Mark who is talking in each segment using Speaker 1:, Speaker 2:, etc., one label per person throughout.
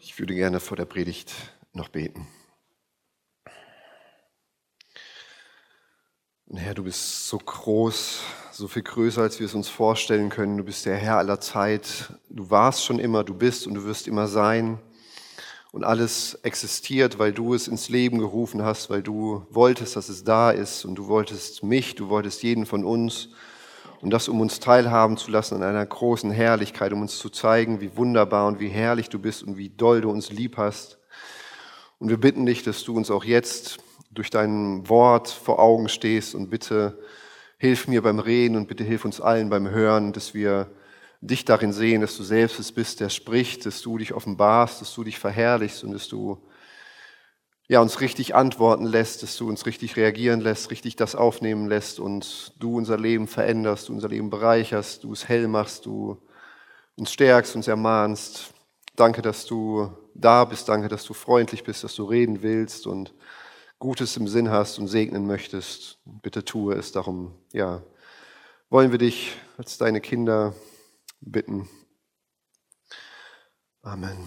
Speaker 1: Ich würde gerne vor der Predigt noch beten. Und Herr, du bist so groß, so viel größer, als wir es uns vorstellen können. Du bist der Herr aller Zeit. Du warst schon immer, du bist und du wirst immer sein. Und alles existiert, weil du es ins Leben gerufen hast, weil du wolltest, dass es da ist. Und du wolltest mich, du wolltest jeden von uns. Und das, um uns teilhaben zu lassen an einer großen Herrlichkeit, um uns zu zeigen, wie wunderbar und wie herrlich du bist und wie doll du uns lieb hast. Und wir bitten dich, dass du uns auch jetzt durch dein Wort vor Augen stehst und bitte hilf mir beim Reden und bitte hilf uns allen beim Hören, dass wir dich darin sehen, dass du selbst es bist, der spricht, dass du dich offenbarst, dass du dich verherrlichst und dass du uns richtig antworten lässt, dass du uns richtig reagieren lässt, richtig das aufnehmen lässt und du unser Leben veränderst, du unser Leben bereicherst, du es hell machst, du uns stärkst, uns ermahnst. Danke, dass du da bist, danke, dass du freundlich bist, dass du reden willst und Gutes im Sinn hast und segnen möchtest. Bitte tue es. Darum, wollen wir dich als deine Kinder bitten. Amen.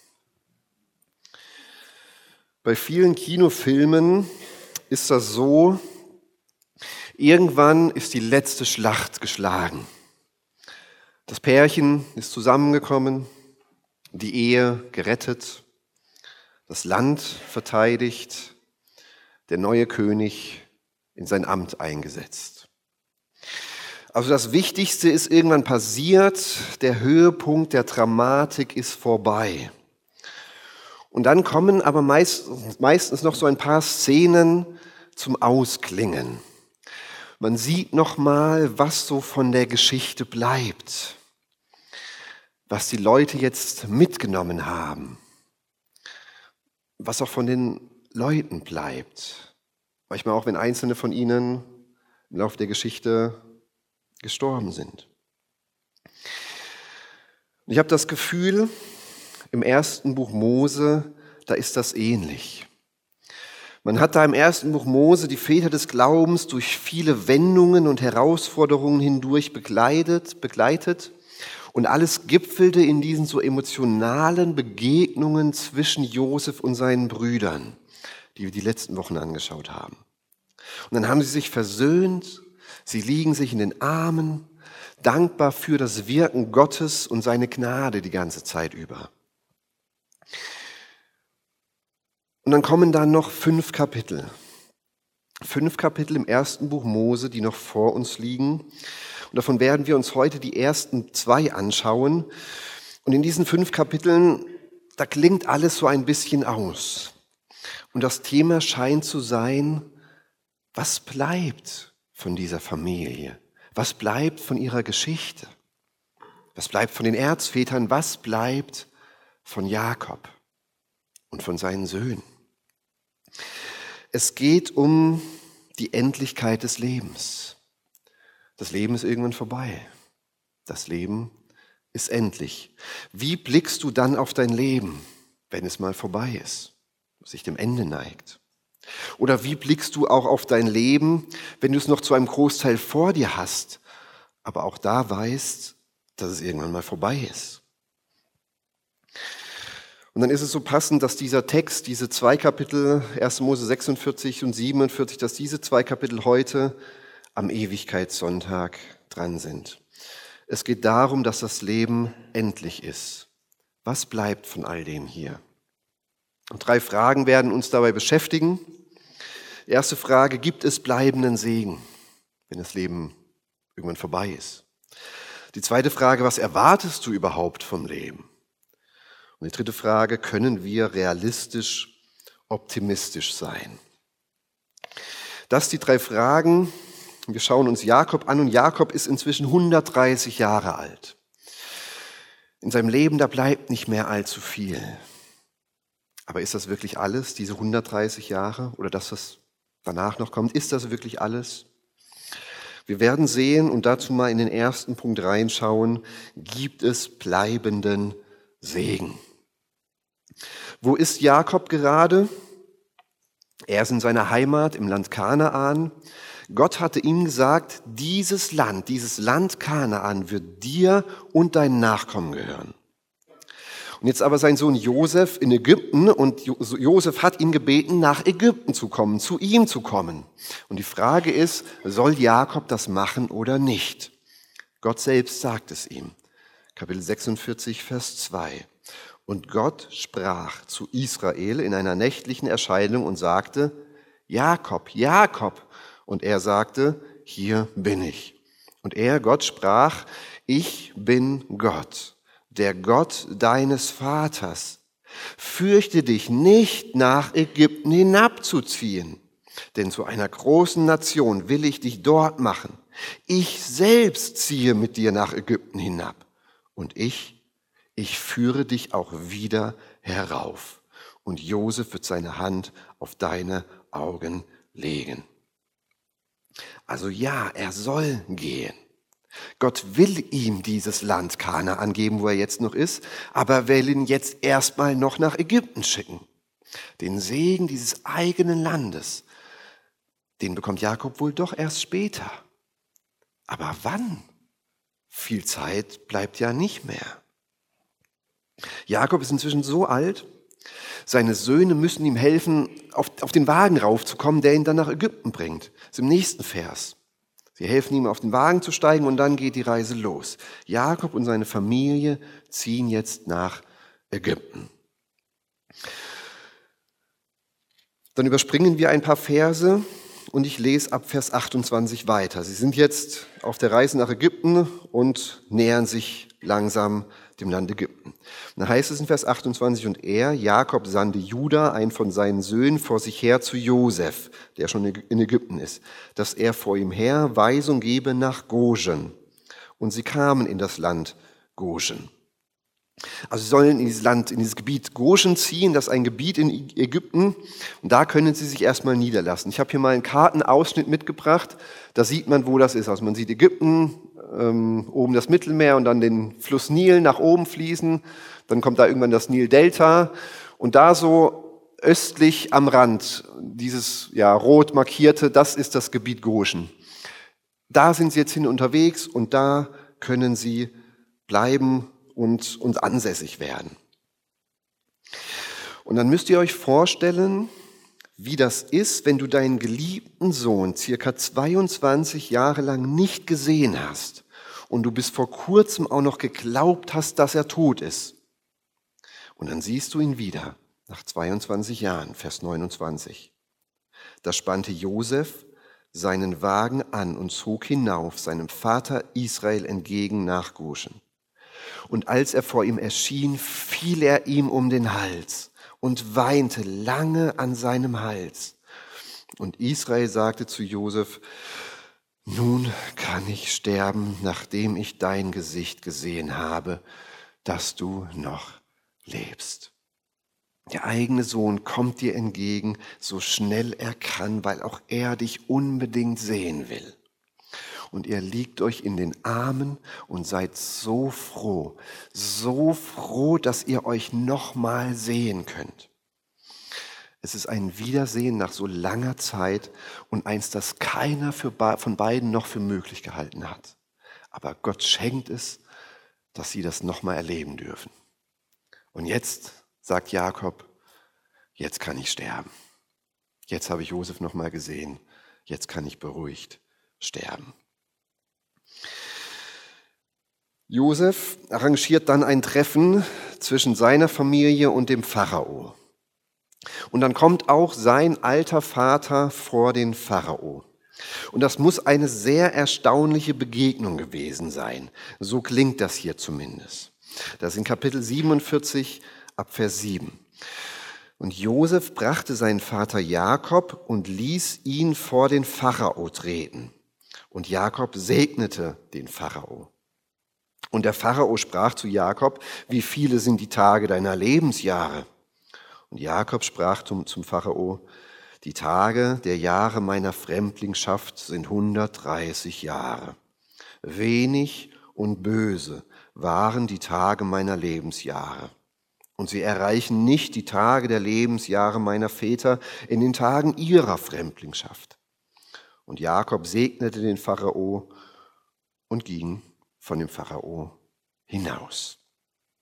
Speaker 1: Bei vielen Kinofilmen ist das so, irgendwann ist die letzte Schlacht geschlagen. Das Pärchen ist zusammengekommen, die Ehe gerettet, das Land verteidigt, der neue König in sein Amt eingesetzt. Also das Wichtigste ist irgendwann passiert, der Höhepunkt der Dramatik ist vorbei. Und dann kommen aber meistens noch so ein paar Szenen zum Ausklingen. Man sieht noch mal, was so von der Geschichte bleibt, was die Leute jetzt mitgenommen haben, was auch von den Leuten bleibt. Manchmal auch, wenn einzelne von ihnen im Laufe der Geschichte gestorben sind. Und ich habe das Gefühl, im ersten Buch Mose, da ist das ähnlich. Man hat da im ersten Buch Mose die Väter des Glaubens durch viele Wendungen und Herausforderungen hindurch begleitet und alles gipfelte in diesen so emotionalen Begegnungen zwischen Josef und seinen Brüdern, die wir die letzten Wochen angeschaut haben. Und dann haben sie sich versöhnt, sie liegen sich in den Armen, dankbar für das Wirken Gottes und seine Gnade die ganze Zeit über. Und dann kommen da noch 5 Kapitel. 5 Kapitel im ersten Buch Mose, die noch vor uns liegen. Und davon werden wir uns heute die ersten 2 anschauen. Und in diesen 5 Kapiteln, da klingt alles so ein bisschen aus. Und das Thema scheint zu sein, was bleibt von dieser Familie? Was bleibt von ihrer Geschichte? Was bleibt von den Erzvätern? Was bleibt von Jakob und von seinen Söhnen? Es geht um die Endlichkeit des Lebens. Das Leben ist irgendwann vorbei. Das Leben ist endlich. Wie blickst du dann auf dein Leben, wenn es mal vorbei ist, sich dem Ende neigt? Oder wie blickst du auch auf dein Leben, wenn du es noch zu einem Großteil vor dir hast, aber auch da weißt, dass es irgendwann mal vorbei ist? Und dann ist es so passend, dass dieser Text, diese 2 Kapitel, 1. Mose 46 und 47, dass diese 2 Kapitel heute am Ewigkeitssonntag dran sind. Es geht darum, dass das Leben endlich ist. Was bleibt von all dem hier? Und 3 Fragen werden uns dabei beschäftigen. Die erste Frage, gibt es bleibenden Segen, wenn das Leben irgendwann vorbei ist? Die zweite Frage, was erwartest du überhaupt vom Leben? Und die dritte Frage, können wir realistisch optimistisch sein? Das die 3 Fragen. Wir schauen uns Jakob an und Jakob ist inzwischen 130 Jahre alt. In seinem Leben, da bleibt nicht mehr allzu viel. Aber ist das wirklich alles, diese 130 Jahre oder das, was danach noch kommt, ist das wirklich alles? Wir werden sehen und dazu mal in den ersten Punkt reinschauen, gibt es bleibenden Segen. Wo ist Jakob gerade? Er ist in seiner Heimat im Land Kanaan. Gott hatte ihm gesagt, dieses Land Kanaan wird dir und deinen Nachkommen gehören. Und jetzt aber sein Sohn Josef in Ägypten und Josef hat ihn gebeten, nach Ägypten zu kommen, zu ihm zu kommen. Und die Frage ist, soll Jakob das machen oder nicht? Gott selbst sagt es ihm. Kapitel 46, Vers 2. Und Gott sprach zu Israel in einer nächtlichen Erscheinung und sagte, Jakob, Jakob. Und er sagte, hier bin ich. Und er, Gott, sprach, ich bin Gott, der Gott deines Vaters. Fürchte dich nicht, nach Ägypten hinabzuziehen, denn zu einer großen Nation will ich dich dort machen. Ich selbst ziehe mit dir nach Ägypten hinab. Und ich führe dich auch wieder herauf. Und Josef wird seine Hand auf deine Augen legen. Also ja, er soll gehen. Gott will ihm dieses Land Kanaan geben, wo er jetzt noch ist, aber will ihn jetzt erstmal noch nach Ägypten schicken. Den Segen dieses eigenen Landes, den bekommt Jakob wohl doch erst später. Aber wann? Viel Zeit bleibt ja nicht mehr. Jakob ist inzwischen so alt, seine Söhne müssen ihm helfen, auf den Wagen raufzukommen, der ihn dann nach Ägypten bringt. Das ist im nächsten Vers. Sie helfen ihm, auf den Wagen zu steigen und dann geht die Reise los. Jakob und seine Familie ziehen jetzt nach Ägypten. Dann überspringen wir ein paar Verse und ich lese ab Vers 28 weiter. Sie sind jetzt auf der Reise nach Ägypten und nähern sich langsam dem Land Ägypten. Und da heißt es in Vers 28, und er, Jakob, sandte Juda, einen von seinen Söhnen, vor sich her zu Josef, der schon in Ägypten ist, dass er vor ihm her Weisung gebe nach Goshen. Und sie kamen in das Land Goshen. Also sie sollen in dieses Gebiet Goshen ziehen, das ist ein Gebiet in Ägypten, und da können sie sich erstmal niederlassen. Ich habe hier mal einen Kartenausschnitt mitgebracht, da sieht man, wo das ist. Also man sieht Ägypten, oben das Mittelmeer und dann den Fluss Nil nach oben fließen, dann kommt da irgendwann das Nildelta und da so östlich am Rand, dieses rot markierte, das ist das Gebiet Goshen. Da sind sie jetzt hin unterwegs und da können sie bleiben und ansässig werden. Und dann müsst ihr euch vorstellen, wie das ist, wenn du deinen geliebten Sohn circa 22 Jahre lang nicht gesehen hast und du bis vor kurzem auch noch geglaubt hast, dass er tot ist. Und dann siehst du ihn wieder, nach 22 Jahren, Vers 29. Da spannte Josef seinen Wagen an und zog hinauf seinem Vater Israel entgegen nach Goshen. Und als er vor ihm erschien, fiel er ihm um den Hals und weinte lange an seinem Hals. Und Israel sagte zu Josef, nun kann ich sterben, nachdem ich dein Gesicht gesehen habe, dass du noch lebst. Der eigene Sohn kommt dir entgegen, so schnell er kann, weil auch er dich unbedingt sehen will. Und ihr liegt euch in den Armen und seid so froh, dass ihr euch nochmal sehen könnt. Es ist ein Wiedersehen nach so langer Zeit und eins, das keiner von beiden noch für möglich gehalten hat. Aber Gott schenkt es, dass sie das nochmal erleben dürfen. Und jetzt sagt Jakob, jetzt kann ich sterben. Jetzt habe ich Josef nochmal gesehen. Jetzt kann ich beruhigt sterben. Josef arrangiert dann ein Treffen zwischen seiner Familie und dem Pharao. Und dann kommt auch sein alter Vater vor den Pharao. Und das muss eine sehr erstaunliche Begegnung gewesen sein. So klingt das hier zumindest. Das ist in Kapitel 47 ab Vers 7. Und Josef brachte seinen Vater Jakob und ließ ihn vor den Pharao treten. Und Jakob segnete den Pharao. Und der Pharao sprach zu Jakob, wie viele sind die Tage deiner Lebensjahre? Und Jakob sprach zum Pharao, die Tage der Jahre meiner Fremdlingschaft sind 130 Jahre. Wenig und böse waren die Tage meiner Lebensjahre. Und sie erreichen nicht die Tage der Lebensjahre meiner Väter in den Tagen ihrer Fremdlingschaft. Und Jakob segnete den Pharao und ging von dem Pharao hinaus.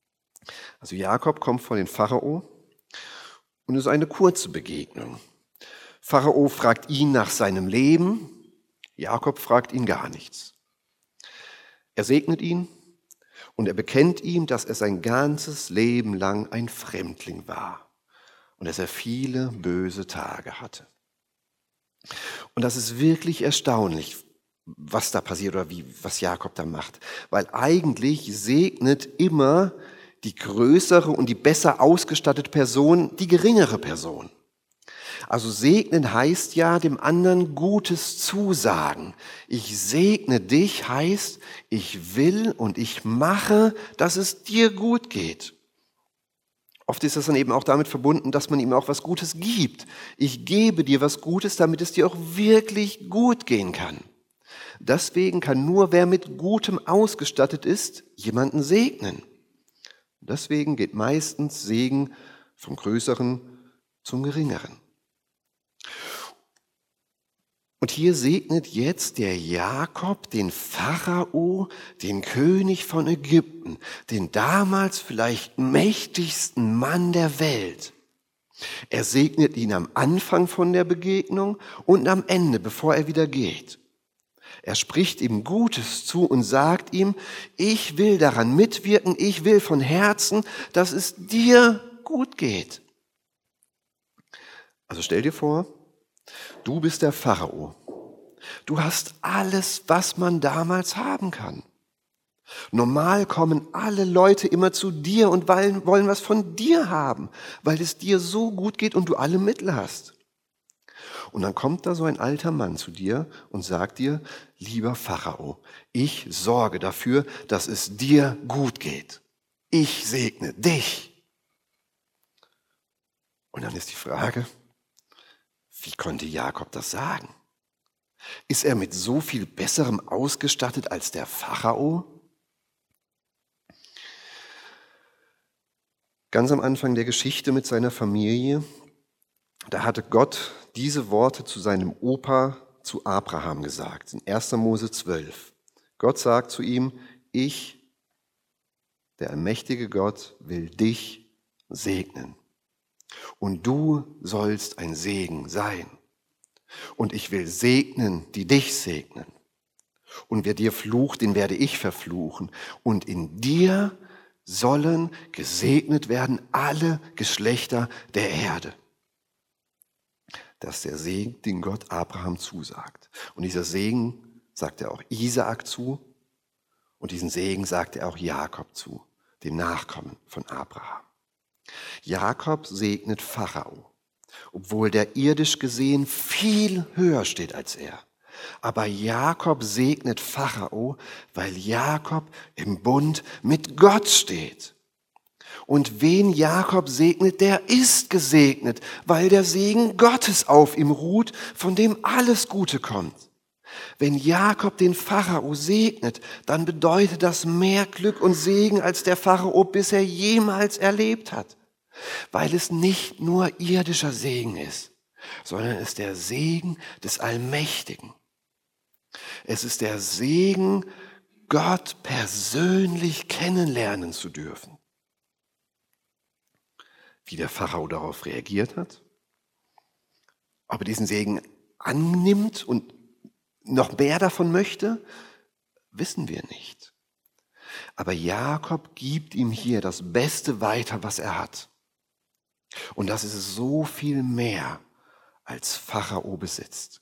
Speaker 1: Also Jakob kommt vor den Pharao und es ist eine kurze Begegnung. Pharao fragt ihn nach seinem Leben, Jakob fragt ihn gar nichts. Er segnet ihn und er bekennt ihm, dass er sein ganzes Leben lang ein Fremdling war und dass er viele böse Tage hatte. Und das ist wirklich erstaunlich, was da passiert oder was Jakob da macht. Weil eigentlich segnet immer die größere und die besser ausgestattete Person die geringere Person. Also segnen heißt ja dem anderen Gutes zusagen. Ich segne dich heißt, ich will und ich mache, dass es dir gut geht. Oft ist das dann eben auch damit verbunden, dass man ihm auch was Gutes gibt. Ich gebe dir was Gutes, damit es dir auch wirklich gut gehen kann. Deswegen kann nur wer mit Gutem ausgestattet ist, jemanden segnen. Deswegen geht meistens Segen vom Größeren zum Geringeren. Und hier segnet jetzt der Jakob den Pharao, den König von Ägypten, den damals vielleicht mächtigsten Mann der Welt. Er segnet ihn am Anfang von der Begegnung und am Ende, bevor er wieder geht. Er spricht ihm Gutes zu und sagt ihm, ich will daran mitwirken, ich will von Herzen, dass es dir gut geht. Also stell dir vor, du bist der Pharao. Du hast alles, was man damals haben kann. Normal kommen alle Leute immer zu dir und wollen was von dir haben, weil es dir so gut geht und du alle Mittel hast. Und dann kommt da so ein alter Mann zu dir und sagt dir, lieber Pharao, ich sorge dafür, dass es dir gut geht. Ich segne dich. Und dann ist die Frage, wie konnte Jakob das sagen? Ist er mit so viel Besserem ausgestattet als der Pharao? Ganz am Anfang der Geschichte mit seiner Familie, da hatte Gott diese Worte zu seinem Opa, zu Abraham gesagt, in 1. Mose 12. Gott sagt zu ihm, ich, der allmächtige Gott, will dich segnen. Und du sollst ein Segen sein. Und ich will segnen, die dich segnen. Und wer dir flucht, den werde ich verfluchen. Und in dir sollen gesegnet werden alle Geschlechter der Erde. Das ist der Segen, den Gott Abraham zusagt. Und dieser Segen sagt er auch Isaak zu. Und diesen Segen sagt er auch Jakob zu, dem Nachkommen von Abraham. Jakob segnet Pharao, obwohl der irdisch gesehen viel höher steht als er. Aber Jakob segnet Pharao, weil Jakob im Bund mit Gott steht. Und wen Jakob segnet, der ist gesegnet, weil der Segen Gottes auf ihm ruht, von dem alles Gute kommt. Wenn Jakob den Pharao segnet, dann bedeutet das mehr Glück und Segen, als der Pharao bisher jemals erlebt hat. Weil es nicht nur irdischer Segen ist, sondern es ist der Segen des Allmächtigen. Es ist der Segen, Gott persönlich kennenlernen zu dürfen. Wie der Pharao darauf reagiert hat, ob er diesen Segen annimmt und noch mehr davon möchte, wissen wir nicht. Aber Jakob gibt ihm hier das Beste weiter, was er hat. Und das ist so viel mehr, als Pharao besitzt.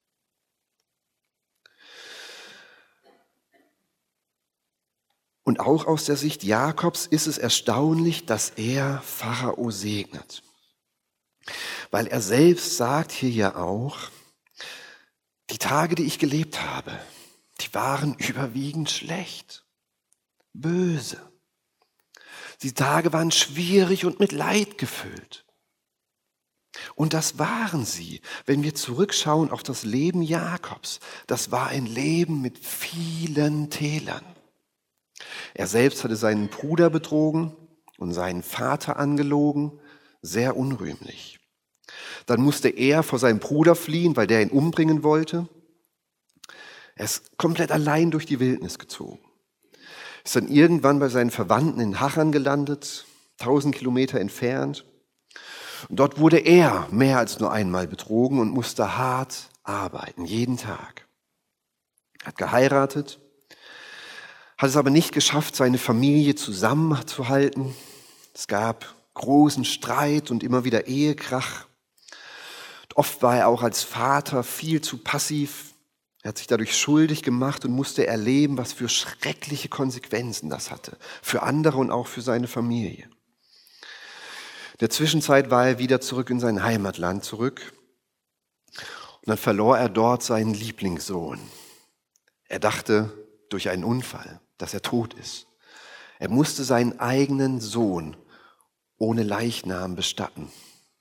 Speaker 1: Und auch aus der Sicht Jakobs ist es erstaunlich, dass er Pharao segnet. Weil er selbst sagt hier ja auch, die Tage, die ich gelebt habe, die waren überwiegend schlecht, böse. Die Tage waren schwierig und mit Leid gefüllt. Und das waren sie. Wenn wir zurückschauen auf das Leben Jakobs, das war ein Leben mit vielen Tälern. Er selbst hatte seinen Bruder betrogen und seinen Vater angelogen, sehr unrühmlich. Dann musste er vor seinem Bruder fliehen, weil der ihn umbringen wollte. Er ist komplett allein durch die Wildnis gezogen. Ist dann irgendwann bei seinen Verwandten in Haran gelandet, 1000 Kilometer entfernt. Und dort wurde er mehr als nur einmal betrogen und musste hart arbeiten, jeden Tag. Hat geheiratet, hat es aber nicht geschafft, seine Familie zusammenzuhalten. Es gab großen Streit und immer wieder Ehekrach. Oft war er auch als Vater viel zu passiv. Er hat sich dadurch schuldig gemacht und musste erleben, was für schreckliche Konsequenzen das hatte. Für andere und auch für seine Familie. In der Zwischenzeit war er wieder zurück in sein Heimatland zurück. Und dann verlor er dort seinen Lieblingssohn. Er dachte durch einen Unfall, dass er tot ist. Er musste seinen eigenen Sohn ohne Leichnam bestatten.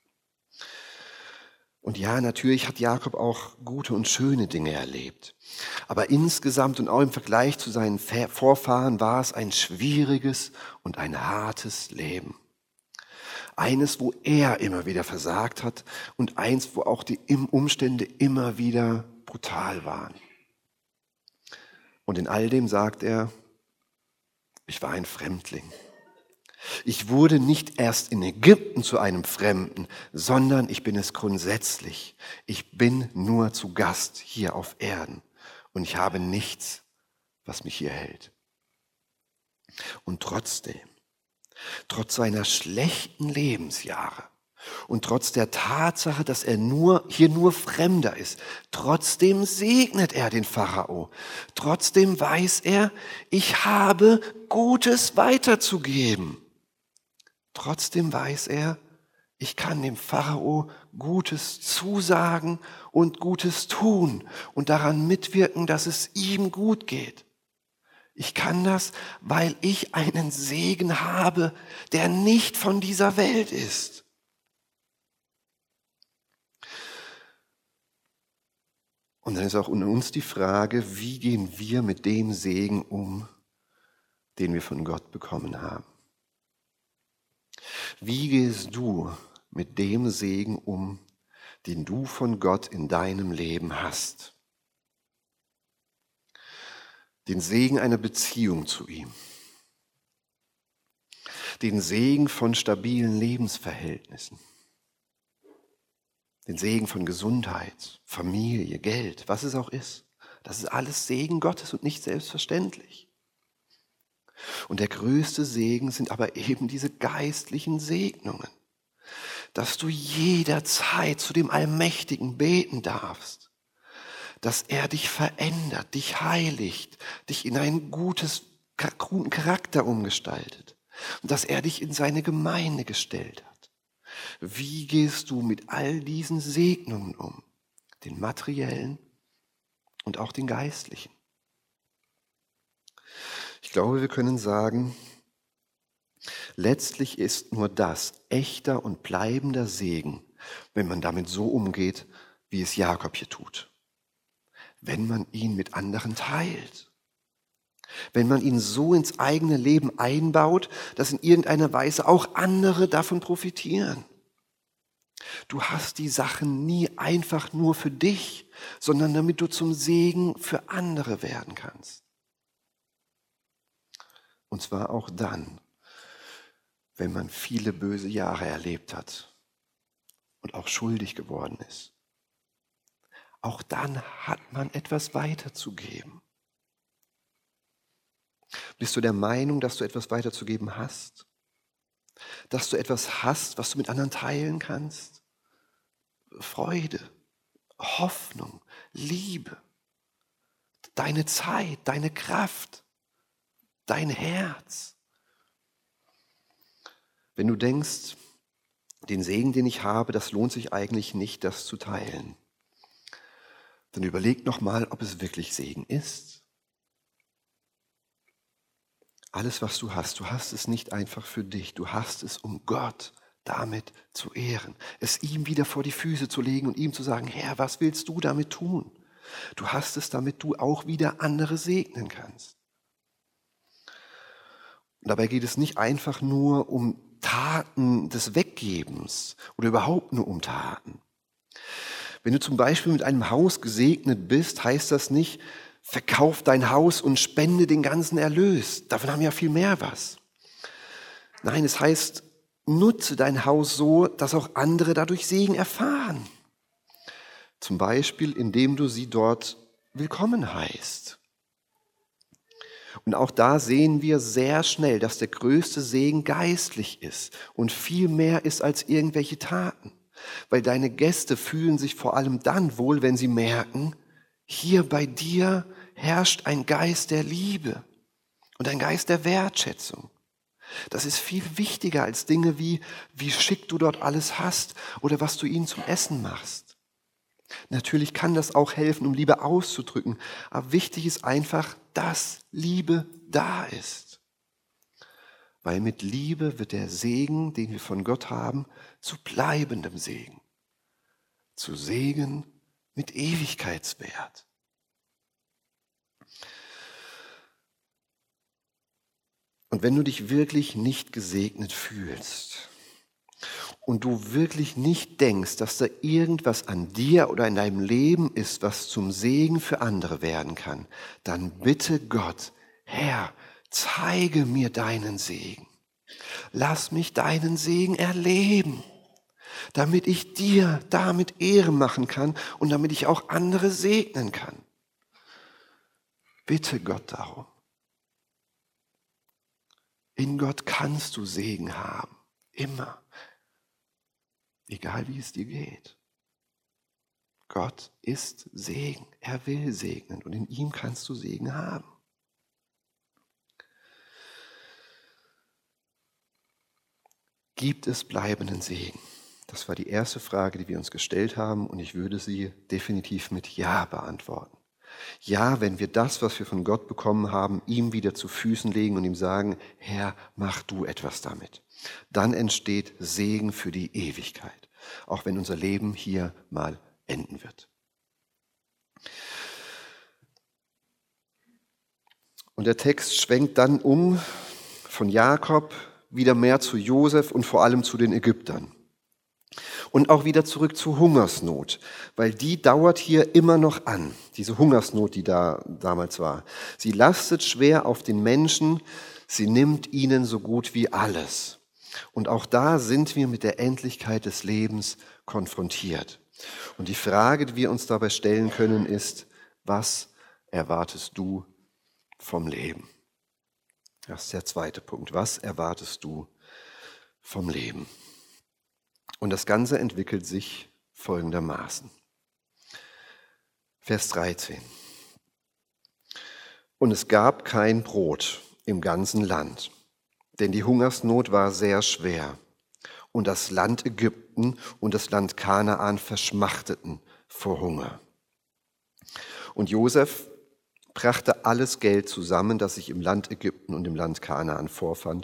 Speaker 1: Und ja, natürlich hat Jakob auch gute und schöne Dinge erlebt. Aber insgesamt und auch im Vergleich zu seinen Vorfahren war es ein schwieriges und ein hartes Leben. Eines, wo er immer wieder versagt hat und eins, wo auch die Umstände immer wieder brutal waren. Und in all dem sagt er, ich war ein Fremdling. Ich wurde nicht erst in Ägypten zu einem Fremden, sondern ich bin es grundsätzlich. Ich bin nur zu Gast hier auf Erden und ich habe nichts, was mich hier hält. Und trotzdem, trotz seiner schlechten Lebensjahre und trotz der Tatsache, dass er hier nur Fremder ist, trotzdem segnet er den Pharao. Trotzdem weiß er, ich habe Gutes weiterzugeben. Trotzdem weiß er, ich kann dem Pharao Gutes zusagen und Gutes tun und daran mitwirken, dass es ihm gut geht. Ich kann das, weil ich einen Segen habe, der nicht von dieser Welt ist. Und dann ist auch in uns die Frage, wie gehen wir mit dem Segen um, den wir von Gott bekommen haben? Wie gehst du mit dem Segen um, den du von Gott in deinem Leben hast? Den Segen einer Beziehung zu ihm. Den Segen von stabilen Lebensverhältnissen. Den Segen von Gesundheit, Familie, Geld, was es auch ist. Das ist alles Segen Gottes und nicht selbstverständlich. Und der größte Segen sind aber eben diese geistlichen Segnungen, dass du jederzeit zu dem Allmächtigen beten darfst, dass er dich verändert, dich heiligt, dich in einen guten Charakter umgestaltet und dass er dich in seine Gemeinde gestellt hat. Wie gehst du mit all diesen Segnungen um, den materiellen und auch den geistlichen? Ich glaube, wir können sagen, letztlich ist nur das echter und bleibender Segen, wenn man damit so umgeht, wie es Jakob hier tut. Wenn man ihn mit anderen teilt. Wenn man ihn so ins eigene Leben einbaut, dass in irgendeiner Weise auch andere davon profitieren. Du hast die Sachen nie einfach nur für dich, sondern damit du zum Segen für andere werden kannst. Und zwar auch dann, wenn man viele böse Jahre erlebt hat und auch schuldig geworden ist. Auch dann hat man etwas weiterzugeben. Bist du der Meinung, dass du etwas weiterzugeben hast? Dass du etwas hast, was du mit anderen teilen kannst? Freude, Hoffnung, Liebe, deine Zeit, deine Kraft, dein Herz. Wenn du denkst, den Segen, den ich habe, das lohnt sich eigentlich nicht, das zu teilen, dann überleg nochmal, ob es wirklich Segen ist. Alles, was du hast es nicht einfach für dich. Du hast es, um Gott damit zu ehren. Es ihm wieder vor die Füße zu legen und ihm zu sagen, Herr, was willst du damit tun? Du hast es, damit du auch wieder andere segnen kannst. Und dabei geht es nicht einfach nur um Taten des Weggebens oder überhaupt nur um Taten. Wenn du zum Beispiel mit einem Haus gesegnet bist, heißt das nicht, verkauf dein Haus und spende den ganzen Erlös. Davon haben ja viel mehr was. Nein, es heißt, nutze dein Haus so, dass auch andere dadurch Segen erfahren. Zum Beispiel, indem du sie dort willkommen heißt. Und auch da sehen wir sehr schnell, dass der größte Segen geistlich ist und viel mehr ist als irgendwelche Taten. Weil deine Gäste fühlen sich vor allem dann wohl, wenn sie merken, hier bei dir herrscht ein Geist der Liebe und ein Geist der Wertschätzung. Das ist viel wichtiger als Dinge wie schick du dort alles hast oder was du ihnen zum Essen machst. Natürlich kann das auch helfen, um Liebe auszudrücken, aber wichtig ist einfach, dass Liebe da ist. Weil mit Liebe wird der Segen, den wir von Gott haben, zu bleibendem Segen. Zu Segen mit Ewigkeitswert. Und wenn du dich wirklich nicht gesegnet fühlst und du wirklich nicht denkst, dass da irgendwas an dir oder in deinem Leben ist, was zum Segen für andere werden kann, dann bitte Gott, Herr, zeige mir deinen Segen. Lass mich deinen Segen erleben, damit ich dir damit Ehre machen kann und damit ich auch andere segnen kann. Bitte Gott darum. In Gott kannst du Segen haben, immer, egal wie es dir geht. Gott ist Segen, er will segnen und in ihm kannst du Segen haben. Gibt es bleibenden Segen? Das war die erste Frage, die wir uns gestellt haben und ich würde sie definitiv mit Ja beantworten. Ja, wenn wir das, was wir von Gott bekommen haben, ihm wieder zu Füßen legen und ihm sagen, Herr, mach du etwas damit. Dann entsteht Segen für die Ewigkeit, auch wenn unser Leben hier mal enden wird. Und der Text schwenkt dann um von Jakob wieder mehr zu Josef und vor allem zu den Ägyptern. Und auch wieder zurück zur Hungersnot, weil die dauert hier immer noch an, diese Hungersnot, die da damals war. Sie lastet schwer auf den Menschen, sie nimmt ihnen so gut wie alles. Und auch da sind wir mit der Endlichkeit des Lebens konfrontiert. Und die Frage, die wir uns dabei stellen können, ist, was erwartest du vom Leben? Das ist der zweite Punkt. Was erwartest du vom Leben? Und das Ganze entwickelt sich folgendermaßen. Vers 13. Und es gab kein Brot im ganzen Land, denn die Hungersnot war sehr schwer. Und das Land Ägypten und das Land Kanaan verschmachteten vor Hunger. Und Josef brachte alles Geld zusammen, das sich im Land Ägypten und im Land Kanaan vorfand,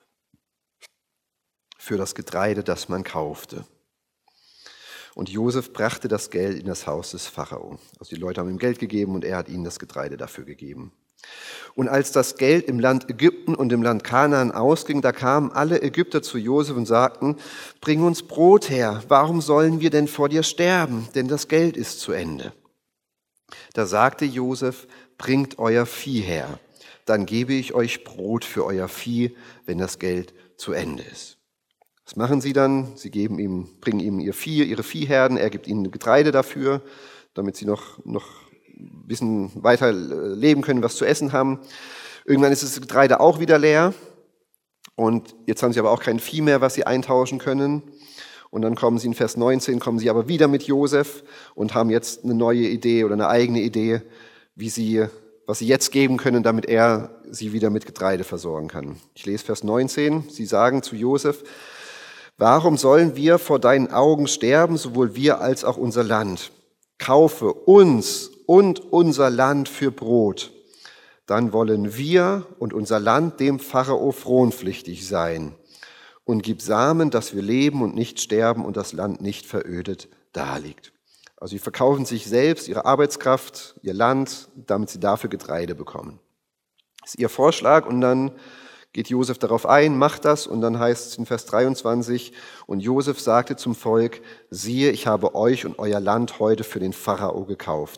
Speaker 1: für das Getreide, das man kaufte. Und Josef brachte das Geld in das Haus des Pharao. Also die Leute haben ihm Geld gegeben und er hat ihnen das Getreide dafür gegeben. Und als das Geld im Land Ägypten und im Land Kanaan ausging, da kamen alle Ägypter zu Josef und sagten, bring uns Brot her, warum sollen wir denn vor dir sterben? Denn das Geld ist zu Ende. Da sagte Josef, bringt euer Vieh her, dann gebe ich euch Brot für euer Vieh, wenn das Geld zu Ende ist. Was machen sie dann? Sie bringen ihm ihr Vieh, ihre Viehherden, er gibt ihnen Getreide dafür, damit sie noch ein bisschen weiter leben können, was zu essen haben. Irgendwann ist das Getreide auch wieder leer und jetzt haben sie aber auch kein Vieh mehr, was sie eintauschen können. Und dann kommen sie in Vers 19, kommen sie aber wieder mit Josef und haben jetzt eine neue Idee oder eine eigene Idee, was sie jetzt geben können, damit er sie wieder mit Getreide versorgen kann. Ich lese Vers 19, sie sagen zu Josef, warum sollen wir vor deinen Augen sterben, sowohl wir als auch unser Land? Kaufe uns und unser Land für Brot. Dann wollen wir und unser Land dem Pharao fronpflichtig sein. Und gib Samen, dass wir leben und nicht sterben und das Land nicht verödet daliegt. Also sie verkaufen sich selbst, ihre Arbeitskraft, ihr Land, damit sie dafür Getreide bekommen. Das ist ihr Vorschlag und dann geht Josef darauf ein, macht das und dann heißt es in Vers 23, und Josef sagte zum Volk, siehe, ich habe euch und euer Land heute für den Pharao gekauft.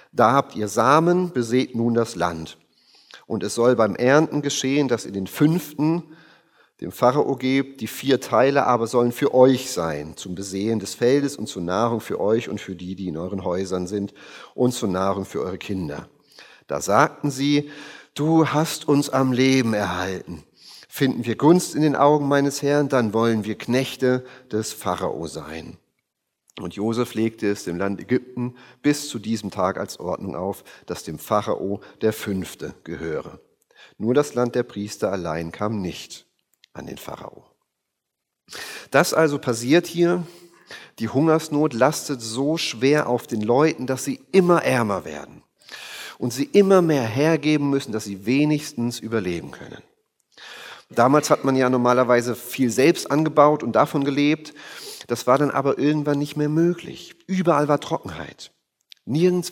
Speaker 1: Da habt ihr Samen, besät nun das Land. Und es soll beim Ernten geschehen, dass ihr den 5. dem Pharao gebt, die 4 Teile aber sollen für euch sein, zum Besehen des Feldes und zur Nahrung für euch und für die, die in euren Häusern sind, und zur Nahrung für eure Kinder. Da sagten sie, du hast uns am Leben erhalten. Finden wir Gunst in den Augen meines Herrn, dann wollen wir Knechte des Pharao sein. Und Josef legte es dem Land Ägypten bis zu diesem Tag als Ordnung auf, dass dem Pharao der 5. gehöre. Nur das Land der Priester allein kam nicht an den Pharao. Das also passiert hier. Die Hungersnot lastet so schwer auf den Leuten, dass sie immer ärmer werden und sie immer mehr hergeben müssen, dass sie wenigstens überleben können. Damals hat man ja normalerweise viel selbst angebaut und davon gelebt. Das war dann aber irgendwann nicht mehr möglich. Überall war Trockenheit. Nirgends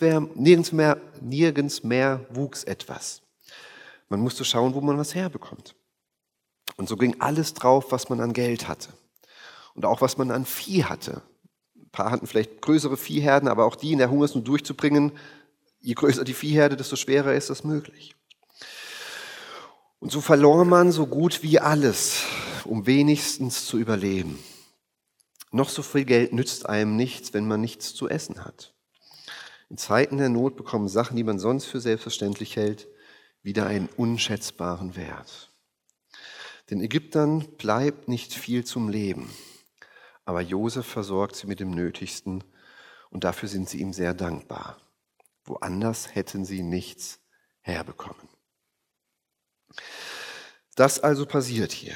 Speaker 1: mehr wuchs etwas. Man musste schauen, wo man was herbekommt. Und so ging alles drauf, was man an Geld hatte. Und auch was man an Vieh hatte. Ein paar hatten vielleicht größere Viehherden, aber auch die in der Hungersnot durchzubringen, je größer die Viehherde, desto schwerer ist das möglich. Und so verlor man so gut wie alles, um wenigstens zu überleben. Noch so viel Geld nützt einem nichts, wenn man nichts zu essen hat. In Zeiten der Not bekommen Sachen, die man sonst für selbstverständlich hält, wieder einen unschätzbaren Wert. Den Ägyptern bleibt nicht viel zum Leben, aber Josef versorgt sie mit dem Nötigsten und dafür sind sie ihm sehr dankbar. Woanders hätten sie nichts herbekommen. Das also passiert hier.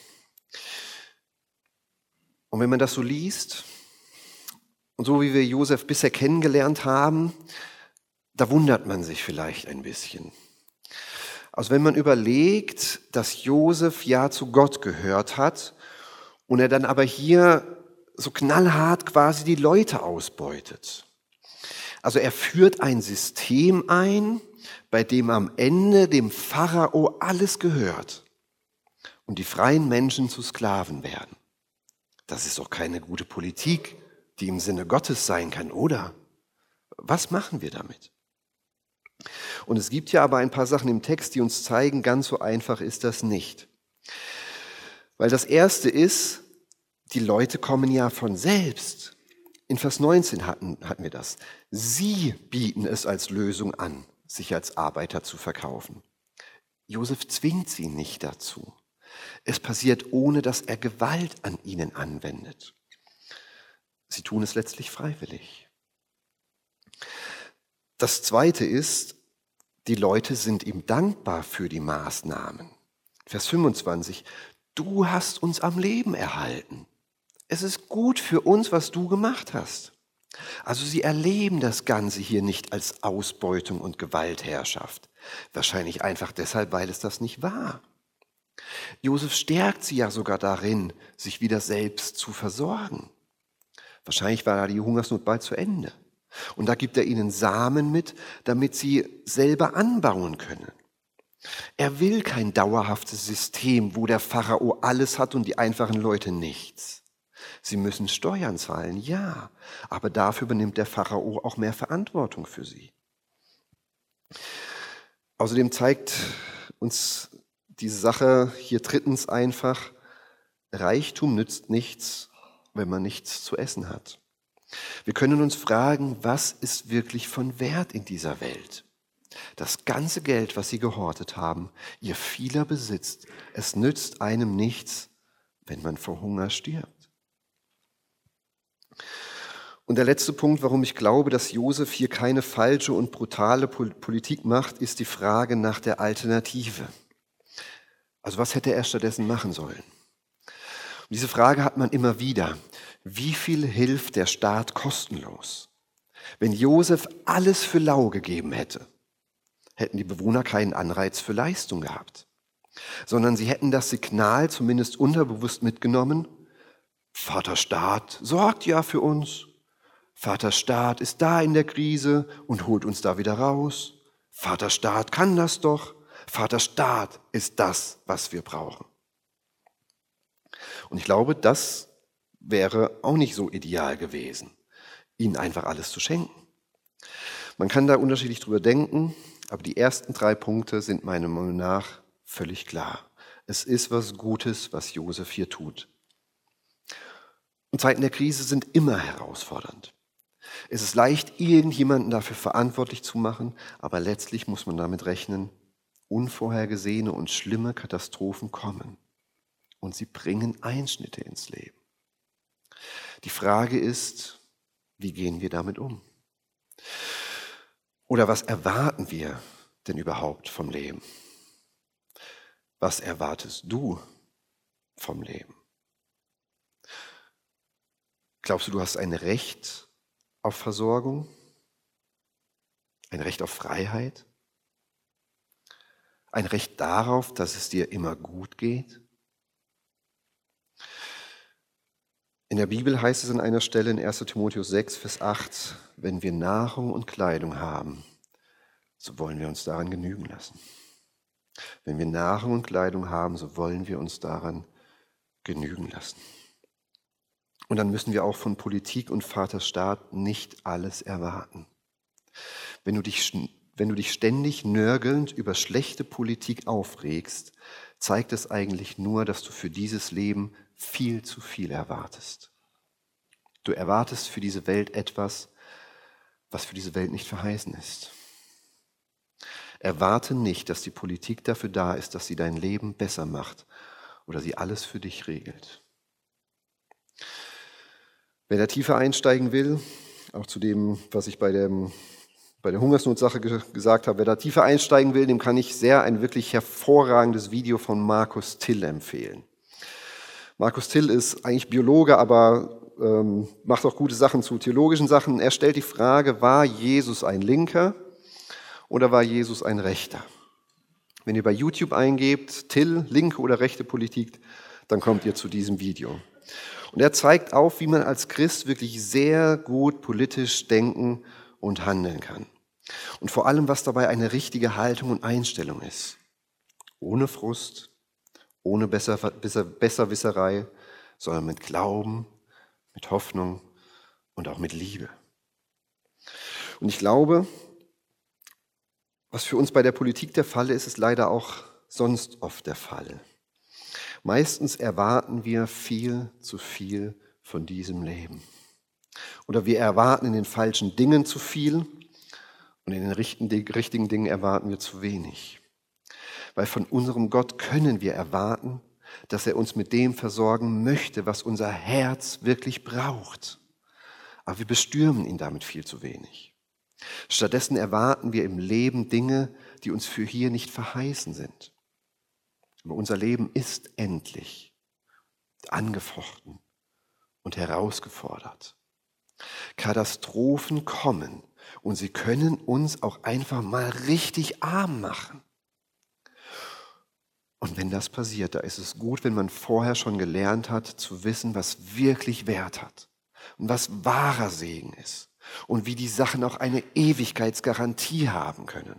Speaker 1: Und wenn man das so liest und so wie wir Josef bisher kennengelernt haben, da wundert man sich vielleicht ein bisschen. Also wenn man überlegt, dass Josef ja zu Gott gehört hat und er dann aber hier so knallhart quasi die Leute ausbeutet. Also er führt ein System ein, bei dem am Ende dem Pharao alles gehört und die freien Menschen zu Sklaven werden. Das ist doch keine gute Politik, die im Sinne Gottes sein kann, oder? Was machen wir damit? Und es gibt ja aber ein paar Sachen im Text, die uns zeigen, ganz so einfach ist das nicht. Weil das Erste ist, die Leute kommen ja von selbst. In Vers 19 hatten wir das. Sie bieten es als Lösung an, sich als Arbeiter zu verkaufen. Josef zwingt sie nicht dazu. Es passiert, ohne dass er Gewalt an ihnen anwendet. Sie tun es letztlich freiwillig. Das Zweite ist, die Leute sind ihm dankbar für die Maßnahmen. Vers 25, du hast uns am Leben erhalten. Es ist gut für uns, was du gemacht hast. Also sie erleben das Ganze hier nicht als Ausbeutung und Gewaltherrschaft. Wahrscheinlich einfach deshalb, weil es das nicht war. Josef stärkt sie ja sogar darin, sich wieder selbst zu versorgen. Wahrscheinlich war da die Hungersnot bald zu Ende. Und da gibt er ihnen Samen mit, damit sie selber anbauen können. Er will kein dauerhaftes System, wo der Pharao alles hat und die einfachen Leute nichts. Sie müssen Steuern zahlen, ja, aber dafür übernimmt der Pharao auch mehr Verantwortung für sie. Außerdem zeigt uns diese Sache hier drittens einfach, Reichtum nützt nichts, wenn man nichts zu essen hat. Wir können uns fragen, was ist wirklich von Wert in dieser Welt? Das ganze Geld, was sie gehortet haben, ihr vieler Besitz, es nützt einem nichts, wenn man vor Hunger stirbt. Und der letzte Punkt, warum ich glaube, dass Josef hier keine falsche und brutale Politik macht, ist die Frage nach der Alternative. Also was hätte er stattdessen machen sollen? Und diese Frage hat man immer wieder. Wie viel hilft der Staat kostenlos? Wenn Josef alles für lau gegeben hätte, hätten die Bewohner keinen Anreiz für Leistung gehabt, sondern sie hätten das Signal zumindest unterbewusst mitgenommen, Vater Staat sorgt ja für uns. Vater Staat ist da in der Krise und holt uns da wieder raus. Vater Staat kann das doch. Vater Staat ist das, was wir brauchen. Und ich glaube, das wäre auch nicht so ideal gewesen, ihnen einfach alles zu schenken. Man kann da unterschiedlich drüber denken, aber die ersten 3 Punkte sind meiner Meinung nach völlig klar. Es ist was Gutes, was Josef hier tut. Und Zeiten der Krise sind immer herausfordernd. Es ist leicht, irgendjemanden dafür verantwortlich zu machen, aber letztlich muss man damit rechnen, unvorhergesehene und schlimme Katastrophen kommen. Und sie bringen Einschnitte ins Leben. Die Frage ist, wie gehen wir damit um? Oder was erwarten wir denn überhaupt vom Leben? Was erwartest du vom Leben? Glaubst du, du hast ein Recht auf Versorgung? Ein Recht auf Freiheit? Ein Recht darauf, dass es dir immer gut geht? In der Bibel heißt es an einer Stelle in 1. Timotheus 6, Vers 8, wenn wir Nahrung und Kleidung haben, so wollen wir uns daran genügen lassen. Wenn wir Nahrung und Kleidung haben, so wollen wir uns daran genügen lassen. Und dann müssen wir auch von Politik und Vaterstaat nicht alles erwarten. Wenn du dich ständig nörgelnd über schlechte Politik aufregst, zeigt es eigentlich nur, dass du für dieses Leben viel zu viel erwartest. Du erwartest für diese Welt etwas, was für diese Welt nicht verheißen ist. Erwarte nicht, dass die Politik dafür da ist, dass sie dein Leben besser macht oder sie alles für dich regelt. Wer da tiefer einsteigen will, auch zu dem, was ich bei der Hungersnotsache gesagt habe, wer da tiefer einsteigen will, dem kann ich sehr ein wirklich hervorragendes Video von Markus Till empfehlen. Markus Till ist eigentlich Biologe, aber macht auch gute Sachen zu theologischen Sachen. Er stellt die Frage, war Jesus ein Linker oder war Jesus ein Rechter? Wenn ihr bei YouTube eingebt, Till, linke oder rechte Politik, dann kommt ihr zu diesem Video. Und er zeigt auf, wie man als Christ wirklich sehr gut politisch denken und handeln kann. Und vor allem, was dabei eine richtige Haltung und Einstellung ist. Ohne Frust, ohne Besserwisserei, sondern mit Glauben, mit Hoffnung und auch mit Liebe. Und ich glaube, was für uns bei der Politik der Fall ist, ist leider auch sonst oft der Fall. Meistens erwarten wir viel zu viel von diesem Leben. Oder wir erwarten in den falschen Dingen zu viel und in den richtigen Dingen erwarten wir zu wenig. Weil von unserem Gott können wir erwarten, dass er uns mit dem versorgen möchte, was unser Herz wirklich braucht. Aber wir bestürmen ihn damit viel zu wenig. Stattdessen erwarten wir im Leben Dinge, die uns für hier nicht verheißen sind. Aber unser Leben ist endlich, angefochten und herausgefordert. Katastrophen kommen und sie können uns auch einfach mal richtig arm machen. Und wenn das passiert, da ist es gut, wenn man vorher schon gelernt hat, zu wissen, was wirklich Wert hat und was wahrer Segen ist und wie die Sachen auch eine Ewigkeitsgarantie haben können.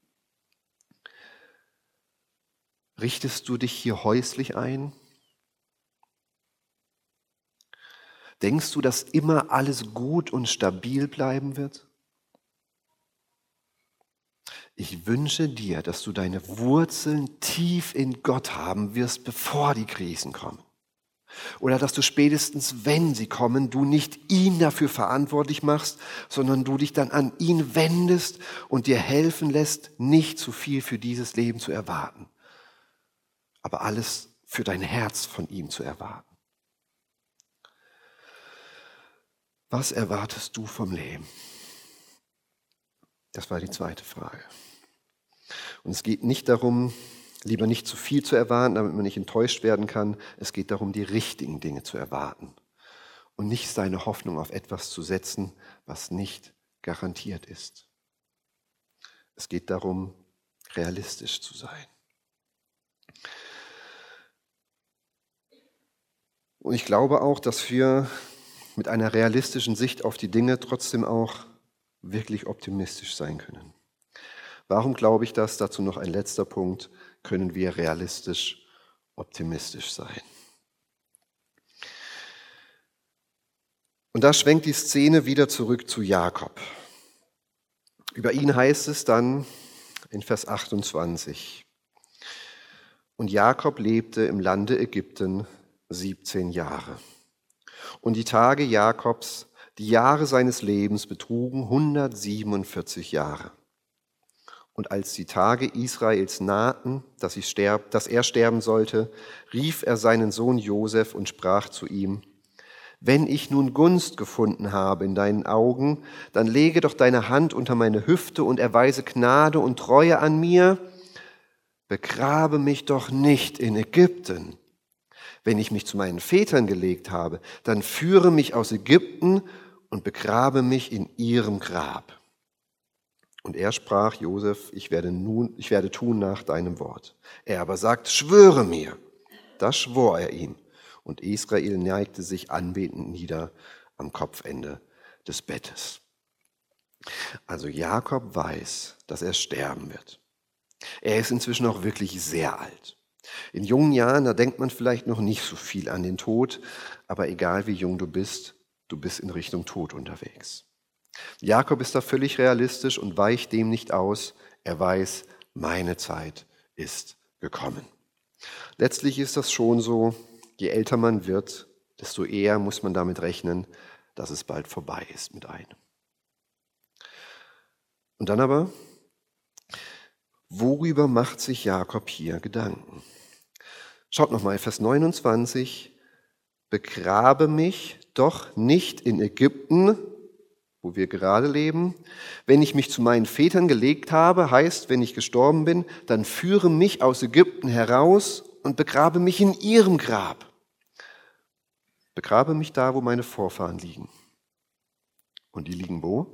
Speaker 1: Richtest du dich hier häuslich ein? Denkst du, dass immer alles gut und stabil bleiben wird? Ich wünsche dir, dass du deine Wurzeln tief in Gott haben wirst, bevor die Krisen kommen. Oder dass du spätestens, wenn sie kommen, du nicht ihn dafür verantwortlich machst, sondern du dich dann an ihn wendest und dir helfen lässt, nicht zu viel für dieses Leben zu erwarten, aber alles für dein Herz von ihm zu erwarten. Was erwartest du vom Leben? Das war die zweite Frage. Und es geht nicht darum, lieber nicht zu viel zu erwarten, damit man nicht enttäuscht werden kann. Es geht darum, die richtigen Dinge zu erwarten und nicht seine Hoffnung auf etwas zu setzen, was nicht garantiert ist. Es geht darum, realistisch zu sein. Und ich glaube auch, dass wir mit einer realistischen Sicht auf die Dinge trotzdem auch wirklich optimistisch sein können. Warum glaube ich das? Dazu noch ein letzter Punkt. Können wir realistisch optimistisch sein? Und da schwenkt die Szene wieder zurück zu Jakob. Über ihn heißt es dann in Vers 28. Und Jakob lebte im Lande Ägypten 17 Jahre. Und die Tage Jakobs, die Jahre seines Lebens betrugen 147 Jahre. Und als die Tage Israels nahten, dass er sterben sollte, rief er seinen Sohn Josef und sprach zu ihm: Wenn ich nun Gunst gefunden habe in deinen Augen, dann lege doch deine Hand unter meine Hüfte und erweise Gnade und Treue an mir. Begrabe mich doch nicht in Ägypten. Wenn ich mich zu meinen Vätern gelegt habe, dann führe mich aus Ägypten und begrabe mich in ihrem Grab. Und er sprach: Josef, ich werde tun nach deinem Wort. Er aber sagt: Schwöre mir. Da schwor er ihm. Und Israel neigte sich anbetend nieder am Kopfende des Bettes. Also Jakob weiß, dass er sterben wird. Er ist inzwischen auch wirklich sehr alt. In jungen Jahren, da denkt man vielleicht noch nicht so viel an den Tod, aber egal wie jung du bist in Richtung Tod unterwegs. Jakob ist da völlig realistisch und weicht dem nicht aus. Er weiß, meine Zeit ist gekommen. Letztlich ist das schon so, je älter man wird, desto eher muss man damit rechnen, dass es bald vorbei ist mit einem. Und dann aber, worüber macht sich Jakob hier Gedanken? Schaut nochmal, Vers 29. Begrabe mich doch nicht in Ägypten, wo wir gerade leben. Wenn ich mich zu meinen Vätern gelegt habe, heißt, wenn ich gestorben bin, dann führe mich aus Ägypten heraus und begrabe mich in ihrem Grab. Begrabe mich da, wo meine Vorfahren liegen. Und die liegen wo?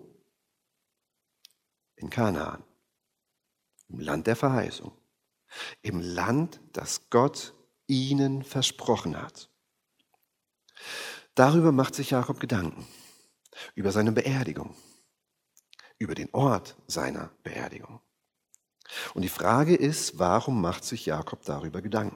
Speaker 1: In Kanaan, im Land der Verheißung, im Land, das Gott ihnen versprochen hat. Darüber macht sich Jakob Gedanken, über seine Beerdigung, über den Ort seiner Beerdigung. Und die Frage ist, warum macht sich Jakob darüber Gedanken?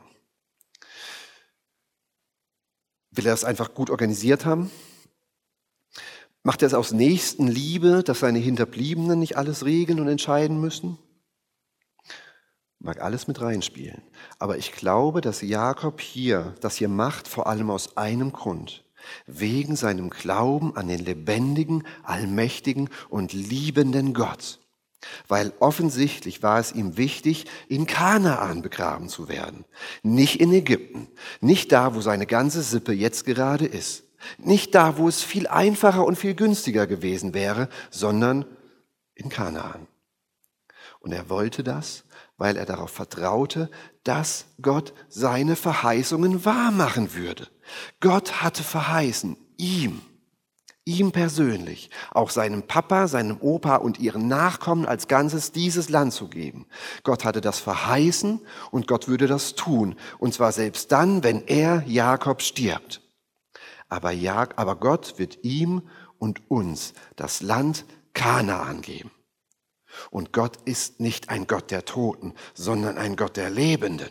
Speaker 1: Will er es einfach gut organisiert haben? Macht er es aus Nächstenliebe, dass seine Hinterbliebenen nicht alles regeln und entscheiden müssen? Mag alles mit reinspielen. Aber ich glaube, dass Jakob das hier macht, vor allem aus einem Grund. Wegen seinem Glauben an den lebendigen, allmächtigen und liebenden Gott. Weil offensichtlich war es ihm wichtig, in Kanaan begraben zu werden. Nicht in Ägypten. Nicht da, wo seine ganze Sippe jetzt gerade ist. Nicht da, wo es viel einfacher und viel günstiger gewesen wäre, sondern in Kanaan. Und er wollte das, weil er darauf vertraute, dass Gott seine Verheißungen wahrmachen würde. Gott hatte verheißen, ihm persönlich, auch seinem Papa, seinem Opa und ihren Nachkommen als Ganzes dieses Land zu geben. Gott hatte das verheißen und Gott würde das tun. Und zwar selbst dann, wenn er, Jakob, stirbt. Aber Gott wird ihm und uns das Land Kanaan geben. Und Gott ist nicht ein Gott der Toten, sondern ein Gott der Lebenden.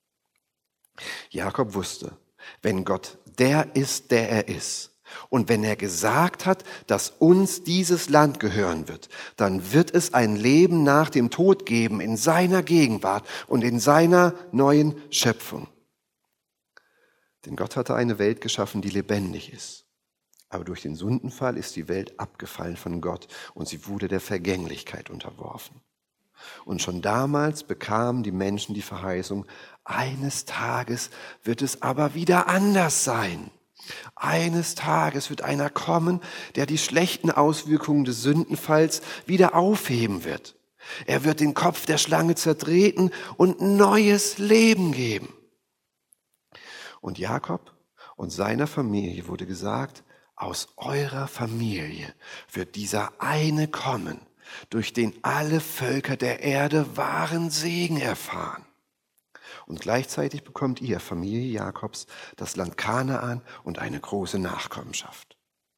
Speaker 1: Jakob wusste, wenn Gott der ist, der er ist, und wenn er gesagt hat, dass uns dieses Land gehören wird, dann wird es ein Leben nach dem Tod geben in seiner Gegenwart und in seiner neuen Schöpfung. Denn Gott hatte eine Welt geschaffen, die lebendig ist. Aber durch den Sündenfall ist die Welt abgefallen von Gott und sie wurde der Vergänglichkeit unterworfen. Und schon damals bekamen die Menschen die Verheißung, eines Tages wird es aber wieder anders sein. Eines Tages wird einer kommen, der die schlechten Auswirkungen des Sündenfalls wieder aufheben wird. Er wird den Kopf der Schlange zertreten und neues Leben geben. Und Jakob und seiner Familie wurde gesagt, aus eurer Familie wird dieser eine kommen, durch den alle Völker der Erde wahren Segen erfahren. Und gleichzeitig bekommt ihr, Familie Jakobs, das Land Kanaan und eine große Nachkommenschaft.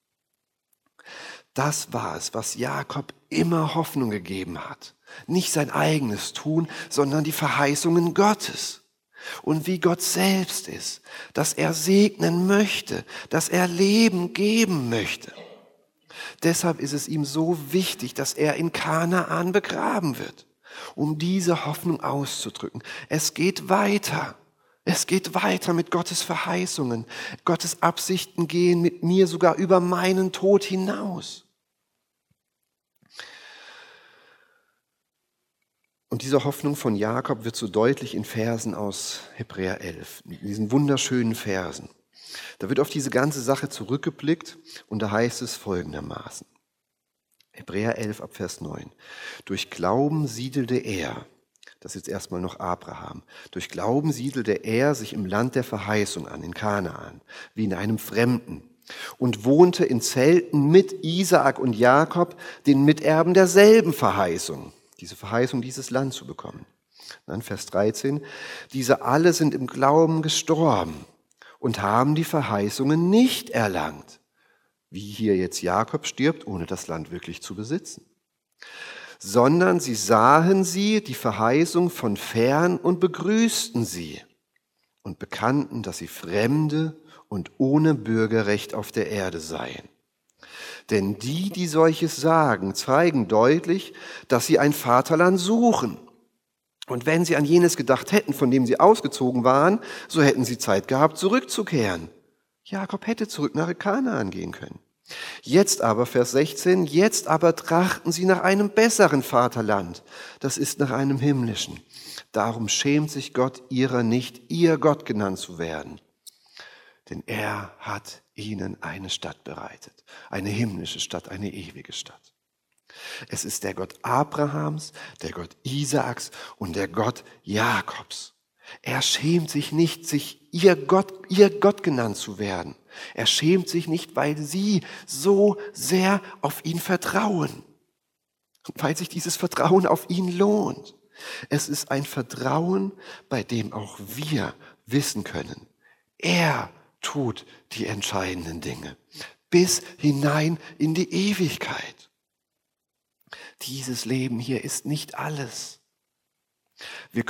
Speaker 1: Das war es, was Jakob immer Hoffnung gegeben hat. Nicht sein eigenes Tun, sondern die Verheißungen Gottes. Und wie Gott selbst ist, dass er segnen möchte, dass er Leben geben möchte. Deshalb ist es ihm so wichtig, dass er in Kanaan begraben wird, um diese Hoffnung auszudrücken. Es geht weiter. Es geht weiter mit Gottes Verheißungen. Gottes Absichten gehen mit mir sogar über meinen Tod hinaus. Und diese Hoffnung von Jakob wird so deutlich in Versen aus Hebräer 11, in diesen wunderschönen Versen. Da wird auf diese ganze Sache zurückgeblickt und da heißt es folgendermaßen. Hebräer 11 ab Vers 9. Durch Glauben siedelte er, das ist jetzt erstmal noch Abraham, durch Glauben siedelte er sich im Land der Verheißung an, in Kanaan, wie in einem Fremden, und wohnte in Zelten mit Isaak und Jakob, den Miterben derselben Verheißung, diese Verheißung, dieses Land zu bekommen. Dann Vers 13, diese alle sind im Glauben gestorben und haben die Verheißungen nicht erlangt, wie hier jetzt Jakob stirbt, ohne das Land wirklich zu besitzen, sondern sie sahen sie, die Verheißung von fern und begrüßten sie und bekannten, dass sie Fremde und ohne Bürgerrecht auf der Erde seien. Denn die, die solches sagen, zeigen deutlich, dass sie ein Vaterland suchen. Und wenn sie an jenes gedacht hätten, von dem sie ausgezogen waren, so hätten sie Zeit gehabt, zurückzukehren. Jakob hätte zurück nach Kanaan gehen können. Jetzt aber, Vers 16, jetzt aber trachten sie nach einem besseren Vaterland, das ist nach einem himmlischen. Darum schämt sich Gott ihrer nicht, ihr Gott genannt zu werden. Denn er hat ihnen eine Stadt bereitet, eine himmlische Stadt, eine ewige Stadt. Es ist der Gott Abrahams, der Gott Isaaks und der Gott Jakobs. Er schämt sich nicht, sich ihr Gott genannt zu werden. Er schämt sich nicht, weil sie so sehr auf ihn vertrauen. Und weil sich dieses Vertrauen auf ihn lohnt. Es ist ein Vertrauen, bei dem auch wir wissen können, er tut die entscheidenden Dinge bis hinein in die Ewigkeit. Dieses Leben hier ist nicht alles. Wir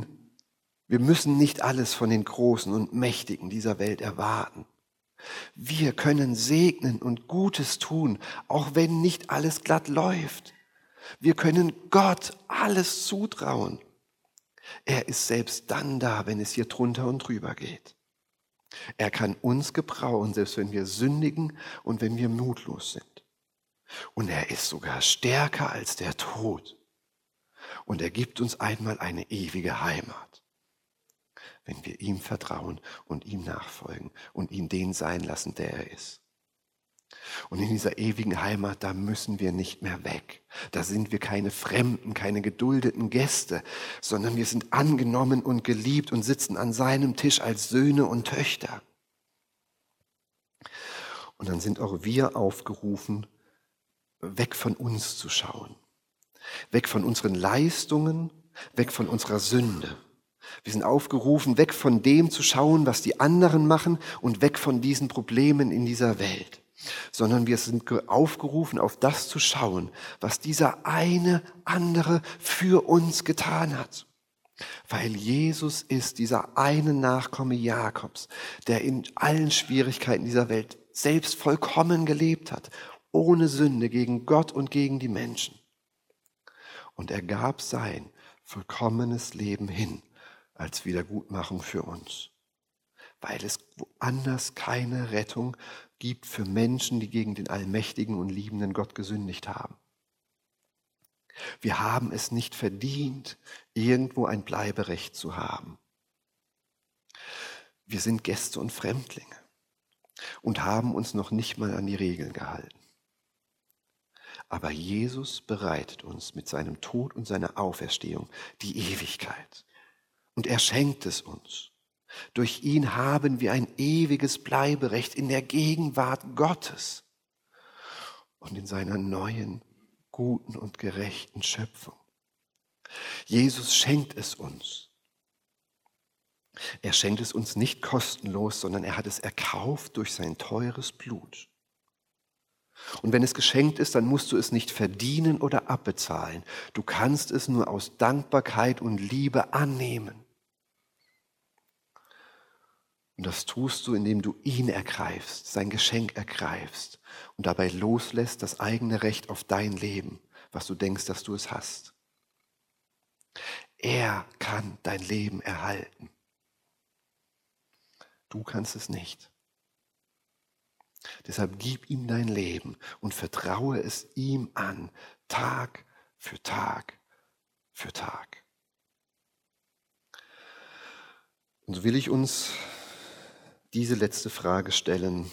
Speaker 1: müssen nicht alles von den Großen und Mächtigen dieser Welt erwarten. Wir können segnen und Gutes tun, auch wenn nicht alles glatt läuft. Wir können Gott alles zutrauen. Er ist selbst dann da, wenn es hier drunter und drüber geht. Er kann uns gebrauchen, selbst wenn wir sündigen und wenn wir mutlos sind. Und er ist sogar stärker als der Tod. Und er gibt uns einmal eine ewige Heimat, wenn wir ihm vertrauen und ihm nachfolgen und ihn den sein lassen, der er ist. Und in dieser ewigen Heimat, da müssen wir nicht mehr weg. Da sind wir keine Fremden, keine geduldeten Gäste, sondern wir sind angenommen und geliebt und sitzen an seinem Tisch als Söhne und Töchter. Und dann sind auch wir aufgerufen, weg von uns zu schauen. Weg von unseren Leistungen, weg von unserer Sünde. Wir sind aufgerufen, weg von dem zu schauen, was die anderen machen und weg von diesen Problemen in dieser Welt. Sondern wir sind aufgerufen, auf das zu schauen, was dieser eine andere für uns getan hat. Weil Jesus ist dieser eine Nachkomme Jakobs, der in allen Schwierigkeiten dieser Welt selbst vollkommen gelebt hat, ohne Sünde gegen Gott und gegen die Menschen. Und er gab sein vollkommenes Leben hin als Wiedergutmachung für uns. Weil es woanders keine Rettung gibt für Menschen, die gegen den allmächtigen und liebenden Gott gesündigt haben. Wir haben es nicht verdient, irgendwo ein Bleiberecht zu haben. Wir sind Gäste und Fremdlinge und haben uns noch nicht mal an die Regeln gehalten. Aber Jesus bereitet uns mit seinem Tod und seiner Auferstehung die Ewigkeit. Und er schenkt es uns. Durch ihn haben wir ein ewiges Bleiberecht in der Gegenwart Gottes und in seiner neuen, guten und gerechten Schöpfung. Jesus schenkt es uns. Er schenkt es uns nicht kostenlos, sondern er hat es erkauft durch sein teures Blut. Und wenn es geschenkt ist, dann musst du es nicht verdienen oder abbezahlen. Du kannst es nur aus Dankbarkeit und Liebe annehmen. Und das tust du, indem du ihn ergreifst, sein Geschenk ergreifst und dabei loslässt das eigene Recht auf dein Leben, was du denkst, dass du es hast. Er kann dein Leben erhalten. Du kannst es nicht. Deshalb gib ihm dein Leben und vertraue es ihm an, Tag für Tag für Tag. Und so will ich uns diese letzte Frage stellen.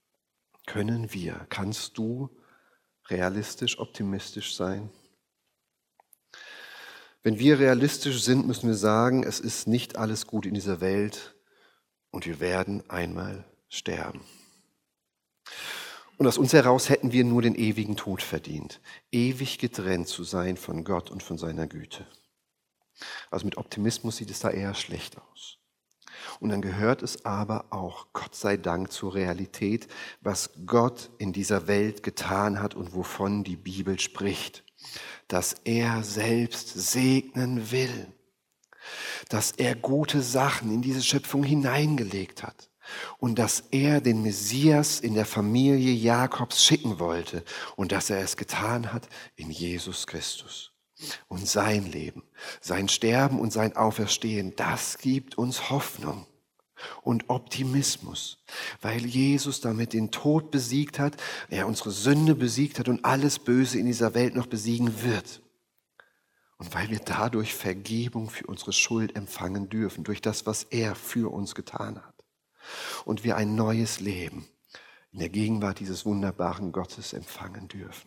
Speaker 1: Kannst du realistisch optimistisch sein? Wenn wir realistisch sind, müssen wir sagen, es ist nicht alles gut in dieser Welt und wir werden einmal sterben. Und aus uns heraus hätten wir nur den ewigen Tod verdient, ewig getrennt zu sein von Gott und von seiner Güte. Also mit Optimismus sieht es da eher schlecht aus. Und dann gehört es aber auch, Gott sei Dank, zur Realität, was Gott in dieser Welt getan hat und wovon die Bibel spricht. Dass er selbst segnen will. Dass er gute Sachen in diese Schöpfung hineingelegt hat. Und dass er den Messias in der Familie Jakobs schicken wollte. Und dass er es getan hat in Jesus Christus. Und sein Leben, sein Sterben und sein Auferstehen, das gibt uns Hoffnung und Optimismus, weil Jesus damit den Tod besiegt hat, er unsere Sünde besiegt hat und alles Böse in dieser Welt noch besiegen wird. Und weil wir dadurch Vergebung für unsere Schuld empfangen dürfen, durch das, was er für uns getan hat. Und wir ein neues Leben in der Gegenwart dieses wunderbaren Gottes empfangen dürfen.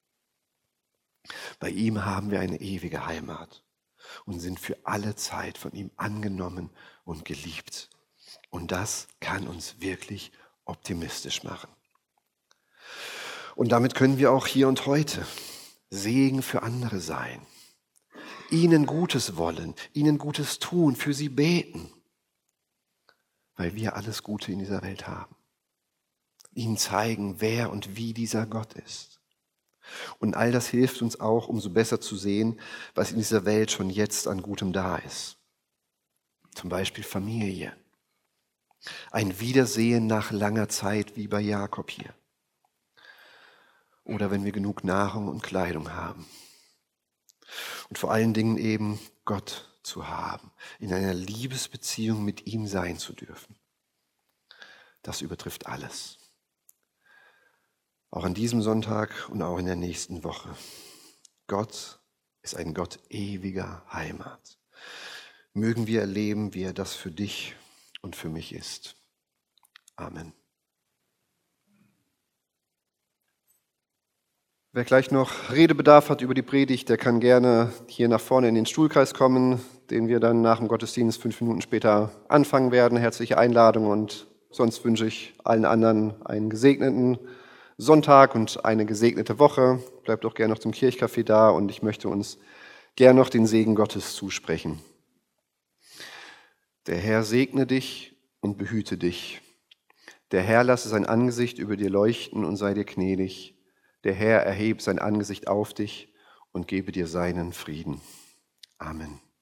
Speaker 1: Bei ihm haben wir eine ewige Heimat und sind für alle Zeit von ihm angenommen und geliebt. Und das kann uns wirklich optimistisch machen. Und damit können wir auch hier und heute Segen für andere sein, ihnen Gutes wollen, ihnen Gutes tun, für sie beten, weil wir alles Gute in dieser Welt haben. Ihnen zeigen, wer und wie dieser Gott ist. Und all das hilft uns auch, umso besser zu sehen, was in dieser Welt schon jetzt an Gutem da ist. Zum Beispiel Familie. Ein Wiedersehen nach langer Zeit wie bei Jakob hier. Oder wenn wir genug Nahrung und Kleidung haben. Und vor allen Dingen eben Gott zu haben, in einer Liebesbeziehung mit ihm sein zu dürfen. Das übertrifft alles. Auch an diesem Sonntag und auch in der nächsten Woche. Gott ist ein Gott ewiger Heimat. Mögen wir erleben, wie er das für dich und für mich ist. Amen. Wer gleich noch Redebedarf hat über die Predigt, der kann gerne hier nach vorne in den Stuhlkreis kommen, den wir dann nach dem Gottesdienst 5 Minuten später anfangen werden. Herzliche Einladung und sonst wünsche ich allen anderen einen gesegneten Sonntag und eine gesegnete Woche. Bleibt doch gerne noch zum Kirchcafé da und ich möchte uns gerne noch den Segen Gottes zusprechen. Der Herr segne dich und behüte dich. Der Herr lasse sein Angesicht über dir leuchten und sei dir gnädig. Der Herr erhebe sein Angesicht auf dich und gebe dir seinen Frieden. Amen.